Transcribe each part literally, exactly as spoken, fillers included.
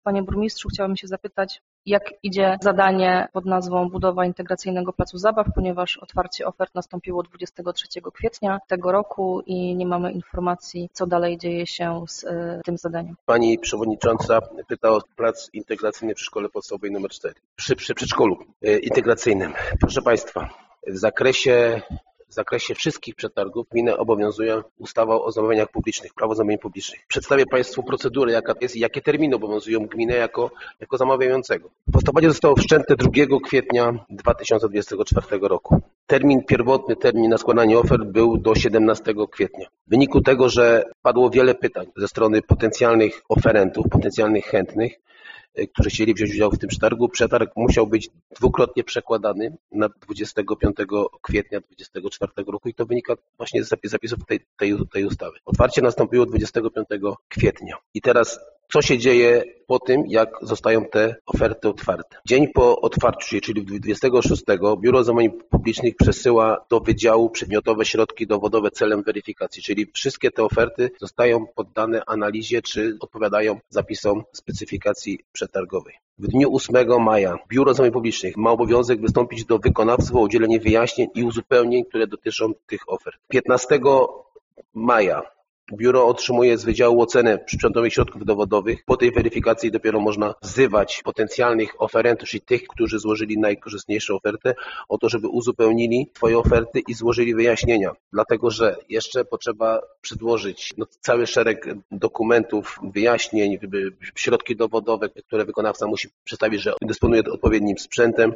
Panie burmistrzu, chciałabym się zapytać, jak idzie zadanie pod nazwą budowa integracyjnego placu zabaw, ponieważ otwarcie ofert nastąpiło dwudziestego trzeciego kwietnia tego roku i nie mamy informacji, co dalej dzieje się z y, tym zadaniem. Pani przewodnicząca pyta o plac integracyjny przy szkole podstawowej numer cztery, przy, przy przedszkolu y, integracyjnym. Proszę Państwa, w zakresie W zakresie wszystkich przetargów gminę obowiązuje ustawa o zamówieniach publicznych, prawo zamówień publicznych. Przedstawię Państwu procedurę, jaka jest i jakie terminy obowiązują gminę jako, jako zamawiającego. Postępowanie zostało wszczęte drugiego kwietnia dwa tysiące dwudziestego czwartego roku. Termin pierwotny, termin na składanie ofert był do siedemnastego kwietnia. W wyniku tego, że padło wiele pytań ze strony potencjalnych oferentów, potencjalnych chętnych, którzy chcieli wziąć udział w tym przetargu, przetarg musiał być dwukrotnie przekładany na dwudziestego piątego kwietnia dwudziestego czwartego roku i to wynika właśnie z zapisów tej, tej, tej ustawy. Otwarcie nastąpiło dwudziestego piątego kwietnia. I teraz co się dzieje po tym, jak zostają te oferty otwarte? Dzień po otwarciu, czyli dwudziestego szóstego, Biuro Zamówień Publicznych przesyła do wydziału przedmiotowe środki dowodowe celem weryfikacji, czyli wszystkie te oferty zostają poddane analizie, czy odpowiadają zapisom specyfikacji przetargowej. W dniu ósmego maja Biuro Zamówień Publicznych ma obowiązek wystąpić do wykonawców o udzielenie wyjaśnień i uzupełnień, które dotyczą tych ofert. piętnastego maja Biuro otrzymuje z Wydziału ocenę sprzętowych środków dowodowych. Po tej weryfikacji dopiero można wzywać potencjalnych oferentów, czyli tych, którzy złożyli najkorzystniejszą ofertę, o to, żeby uzupełnili swoje oferty i złożyli wyjaśnienia. Dlatego, że jeszcze potrzeba przedłożyć no, cały szereg dokumentów, wyjaśnień, środki dowodowe, które wykonawca musi przedstawić, że dysponuje odpowiednim sprzętem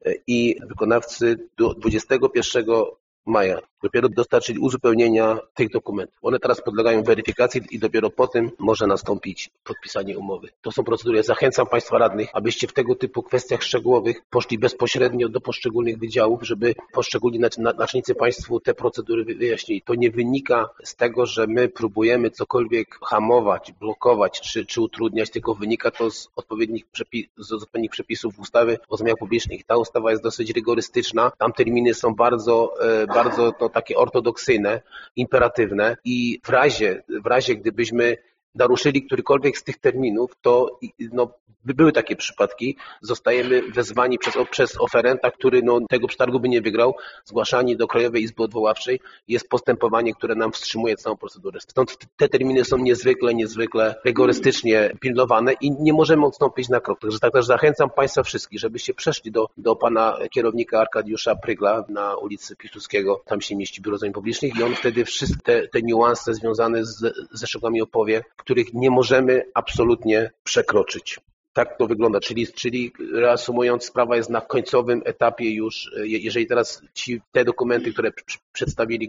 i wykonawcy do dwudziestego pierwszego maja dopiero dostarczyli uzupełnienia tych dokumentów. One teraz podlegają weryfikacji i dopiero po tym może nastąpić podpisanie umowy. To są procedury. Ja zachęcam Państwa radnych, abyście w tego typu kwestiach szczegółowych poszli bezpośrednio do poszczególnych wydziałów, żeby poszczególni naczelnicy Państwu te procedury wyjaśnili. To nie wynika z tego, że my próbujemy cokolwiek hamować, blokować czy, czy utrudniać, tylko wynika to z odpowiednich, przepis, z odpowiednich przepisów ustawy o zamówieniach publicznych. Ta ustawa jest dosyć rygorystyczna. Tam terminy są bardzo, bardzo no, takie ortodoksyjne, imperatywne i w razie, w razie gdybyśmy naruszyli którykolwiek z tych terminów, to no, by były takie przypadki, zostajemy wezwani przez, przez oferenta, który no, tego przetargu by nie wygrał, zgłaszani do Krajowej Izby Odwoławczej. Jest postępowanie, które nam wstrzymuje całą procedurę. Stąd te terminy są niezwykle, niezwykle rygorystycznie pilnowane i nie możemy odstąpić na krok. Także tak też zachęcam Państwa wszystkich, żebyście przeszli do, do pana kierownika Arkadiusza Prygla na ulicy Piłsudskiego, tam się mieści Biuro Zamówień Publicznych i on wtedy wszystkie te, te niuanse związane z, ze szczegółami opowie, których nie możemy absolutnie przekroczyć. Tak to wygląda, czyli, czyli reasumując, sprawa jest na końcowym etapie już, jeżeli teraz ci, te dokumenty, które przedstawili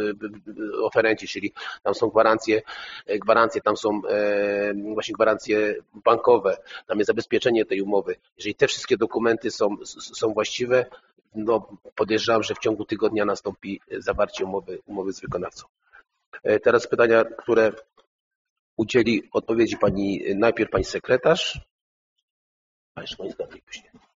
oferenci, czyli tam są gwarancje, gwarancje, tam są właśnie gwarancje bankowe, tam jest zabezpieczenie tej umowy. Jeżeli te wszystkie dokumenty są, są właściwe, no podejrzewam, że w ciągu tygodnia nastąpi zawarcie umowy, umowy z wykonawcą. Teraz pytania, które udzieli odpowiedzi pani, najpierw pani sekretarz, a jeszcze pani zgadnie później.